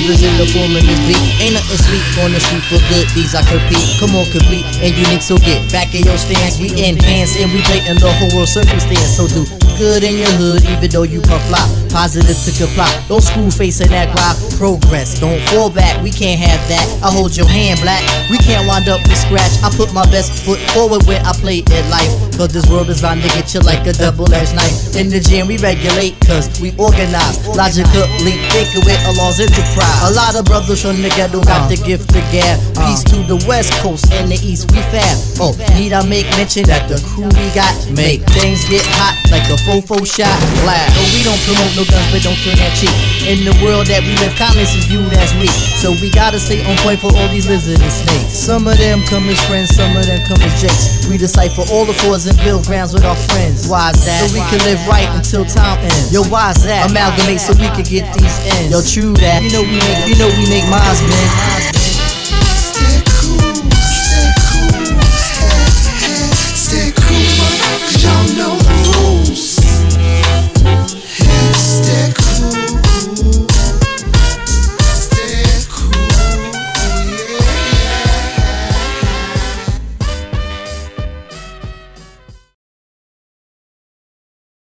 brothers in the form of this beat. Ain't nothing sweet on the street for good, these I compete. Come on, complete and unique, so get back in your stance. We enhance and we blatant the whole world circumstance. So do good in your hood, even though you puff flop. Positive to comply, don't screw face and act wild. Progress, don't fall back, we can't have that. I hold your hand, black, we can't wind up with scratch. I put my best foot forward when I play it life, cause this world is bound to get you like a double-edged knife. In the gym we regulate, cause we organize. Logically thinking with a law's enterprise. A lot of brothers from the ghetto got the gift to gab. Peace to the west coast and the east, we fab. Oh, need I make mention that the crew we got make things get hot like a fofo shot blast. No, we don't promote no guns, but don't turn that cheek. In the world that we live, kindness is viewed as weak, so we gotta stay on point for all these lizards and snakes. Some of them come as friends, some of them come as jakes. We decipher all the fours and build grounds with our friends. Why's that? So we can live right until time ends. Yo, why's that? Amalgamate so we can get these ends. Yo, true that. You know we make minds, man.